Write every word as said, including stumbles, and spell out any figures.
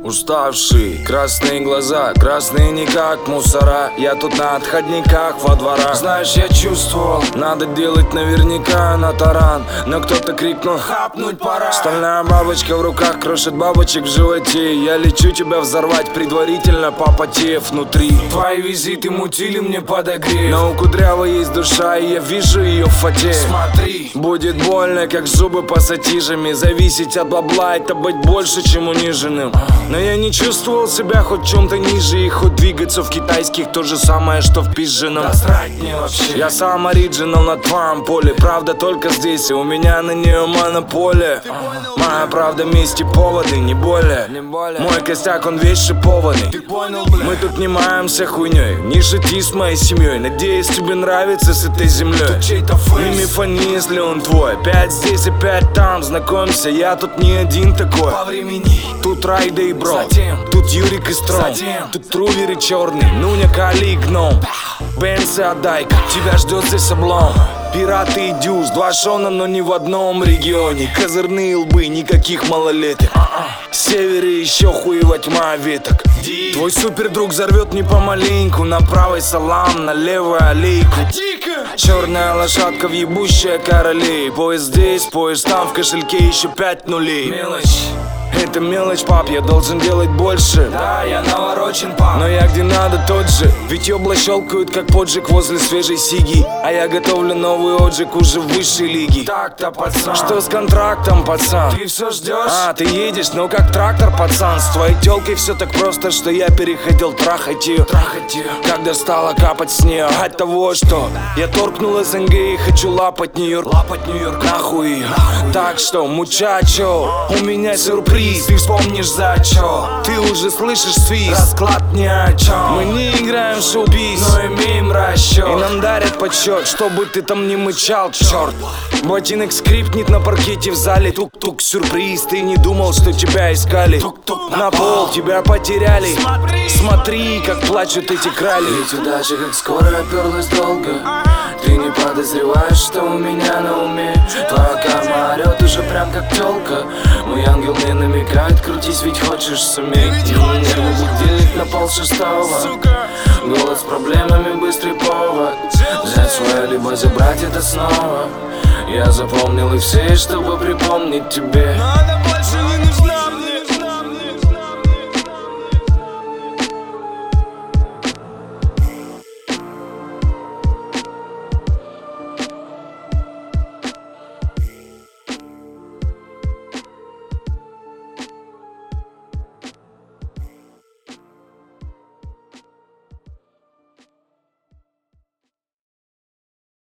Уставшие, красные глаза, красные не как мусора. Я тут на отходниках во дворах. Знаешь, я чувствовал, надо делать наверняка на таран. Но кто-то крикнул: хапнуть пора. Стальная бабочка в руках крошит бабочек в животе. Я лечу тебя взорвать, предварительно попотев внутри. Твои визиты мутили мне подогрев, но у Кудрявой есть душа, и я вижу ее в фате. Смотри, будет больно, как зубы пассатижами. Зависеть от бабла — это быть больше, чем униженным. Но я не чувствовал себя хоть чем-то ниже. И хоть двигаться в китайских то же самое, что в пизженом. Да срать мне вообще. Я сам оригинал на твоем поле. Правда только здесь, и у меня на нее монополия. Моя правда месть и поводы, не более. Мой костяк, он весь шипованный. Мы тут не маемся хуйней. Не шути с моей семьей. Надеюсь, тебе нравится с этой землей. Не мифани, если он твой. Пять здесь и пять там. Знакомься, я тут не один такой. Тут Райда и Бро, тут Юрик и Стром, тут Трувер и Черный, Нуня, Кали и Гном. Бенс и Адайка, тебя ждет здесь облом. Пираты и Дюс, два Шона, но не в одном регионе. Козырные лбы, никаких малолеток. С севера еще хуева тьма веток. Твой супердруг взорвет не помаленьку. На правой салам, на левой аллейку. Черная лошадка, въебущая королей. Поезд здесь, поезд там, в кошельке еще пять нулей. Мелочь. Это мелочь, пап, я должен делать больше. Да, я наворочен, пап, но я где надо тот же. Ведь ёбла щелкают, как поджиг возле свежей сиги. А я готовлю новый отжиг уже в высшей лиге. Так-то, пацан. Что с контрактом, пацан? Ты все ждешь? А, ты едешь, ну как трактор, пацан. С твоей тёлкой все так просто, что я переходил трахать ее. Трахать ее. Когда стало капать с нее от того, что я торкнул СНГ и хочу лапать Нью-Йорк. Лапать Нью-Йорк, нахуй ее. Так что, мучачо, у меня сюрприз. Ты вспомнишь за чё? Ты уже слышишь свист. Расклад ни о чем. Мы не играем в шоу-биз, но имеем расчет. И нам дарят почет, чтобы ты там не мычал, черт. Ботинок скрипнет на паркете в зале. Тук-тук, сюрприз. Ты не думал, что тебя искали. Тук-тук, на пол, тебя потеряли. Смотри, Смотри, как плачут эти крали. Ведь удача как скоро оперлась долго. Ты не подозреваешь, что у меня на уме. Твоя карма орет уже прям как тёлка. Мой ангел мне намекает: крутись, ведь хочешь суметь. Нервный будильник на пол шестого. Голод с проблемами, быстрый повод. Взять свое, либо забрать это снова. Я запомнил их все, чтобы припомнить тебе.